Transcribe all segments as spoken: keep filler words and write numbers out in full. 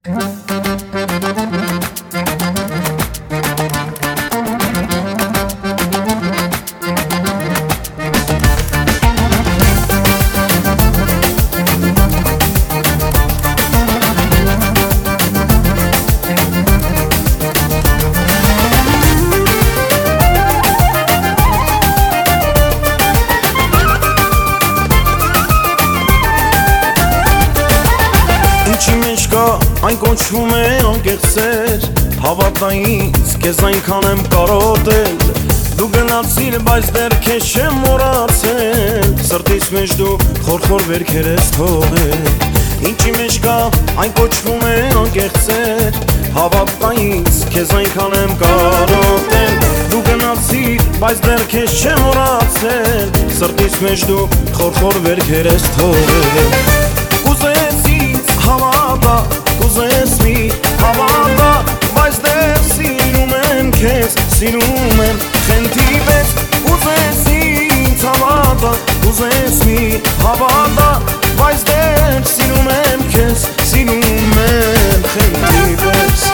Ինչի մեջ կա, այն կոչվում է անկեղծեր Հավատա ինձ, կեզ այնքան եմ կարոտել Դու գնացիր, բայց դեռ քեզ չեմ մոռացել Սրտիս մեջ դու խորխոր վերքեր ես թողել Ինչի մեջ կա, այն կոչվում է անկեղծեր Հավատա ինձ, կեզ այնքան եմ կարոտել Դու գնացիր, բայց դեռ քեզ չեմ մոռացել Սրտիս մեջ դու խորխոր վերքեր ես թողել Կուզես ինձ հավատա, կուզես մի հավատա Բայց դեռ սիրում եմ քեզ, սիրում եմ խենթի պես Կուզես ինձ հավատա, կուզես մի հավատա Բայց դեռ սիրում եմ քեզ, սիրում եմ խենթի պես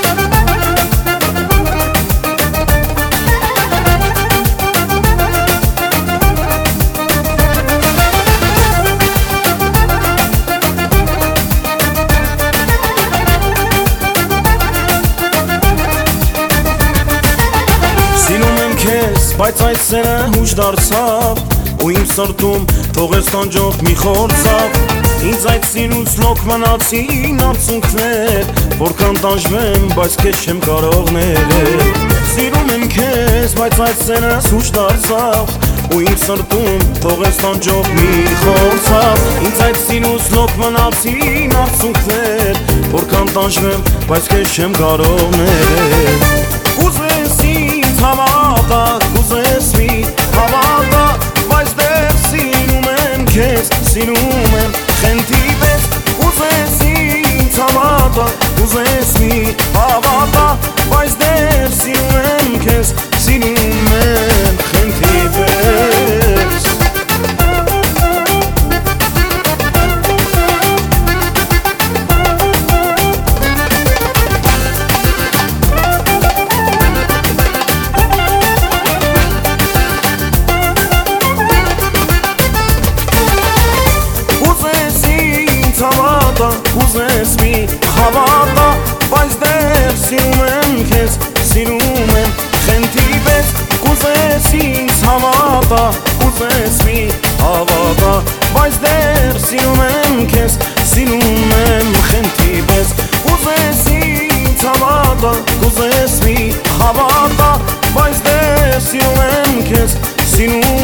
Բայց այդ սերը հուշ դարձավ Ու իմ սրտում թողեց տանջող մի խորձավ Ինձ այդ սիրուց լոք մնացին արցունքներ Որքան տանջվեմ, բայց քեզ չեմ կարող ներել Սիրում եմ քեզ, բայց այդ սերը հուշ դարձավ Ու իմ սրտում թողեց տանջող մի խորձավ Ինձ այդ սիրուց լոք մնացին արցունքներ Որքան տանջվեմ, բայց քեզ չեմ կարող ներել Կուզես ինձ հավատա, կուզես մի հավատա Բայց դեռ սիրում եմ քեզ, սիրում եմ խենթի պես Կուզես ինձ հավատա, կուզես մի հավատա Բայց դեռ սիրում եմ քեզ, սիրում եմ խենթի պես Կուզես մի հավատա, բայց դեռ սիրում եմ քեզ, սիրում եմ խենթի պես Կուզես ինձ հավատա, կուզես մի հավատա, բայց դեռ սիրում եմ քեզ, սիրում եմ խենթի պես Կուզես ինձ հավատա, կուզես մի հավատա, բայց դեռ սիրում եմ քեզ, սիրում